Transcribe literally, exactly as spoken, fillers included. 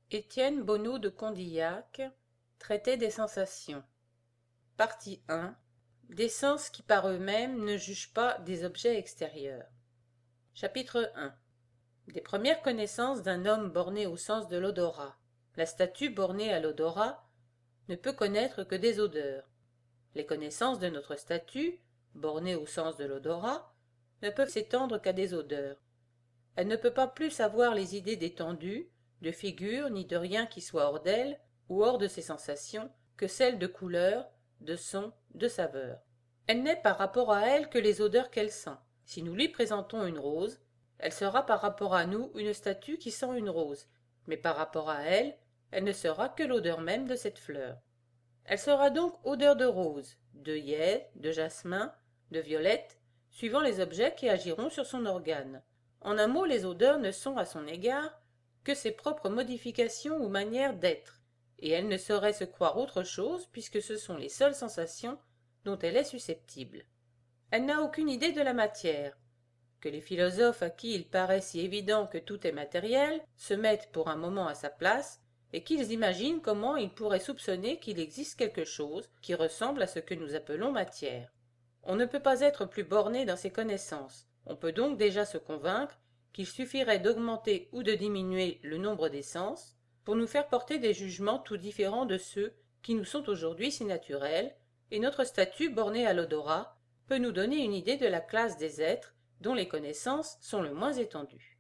Étienne Bonneau de Condillac, Traité des sensations. Partie un. Des sens qui par eux-mêmes ne jugent pas des objets extérieurs. Chapitre un. Des premières connaissances d'un homme borné au sens de l'odorat. La statue bornée à l'odorat ne peut connaître que des odeurs. Les connaissances de notre statue, bornée au sens de l'odorat, ne peuvent s'étendre qu'à des odeurs. Elle ne peut pas plus avoir les idées d'étendue, de figure, ni de rien qui soit hors d'elle, ou hors de ses sensations, que celles de couleur, de son, de saveur. Elle n'est par rapport à elle que les odeurs qu'elle sent. Si nous lui présentons une rose, elle sera par rapport à nous une statue qui sent une rose, mais par rapport à elle, elle ne sera que l'odeur même de cette fleur. Elle sera donc odeur de rose, d'œillet, de jasmin, de violette, suivant les objets qui agiront sur son organe. En un mot, les odeurs ne sont à son égard que ses propres modifications ou manières d'être, et elle ne saurait se croire autre chose puisque ce sont les seules sensations dont elle est susceptible. Elle n'a aucune idée de la matière. Que les philosophes à qui il paraît si évident que tout est matériel se mettent pour un moment à sa place, et qu'ils imaginent comment ils pourraient soupçonner qu'il existe quelque chose qui ressemble à ce que nous appelons matière. On ne peut pas être plus borné dans ses connaissances. On peut donc déjà se convaincre qu'il suffirait d'augmenter ou de diminuer le nombre des sens pour nous faire porter des jugements tout différents de ceux qui nous sont aujourd'hui si naturels, et notre statue bornée à l'odorat peut nous donner une idée de la classe des êtres dont les connaissances sont le moins étendues.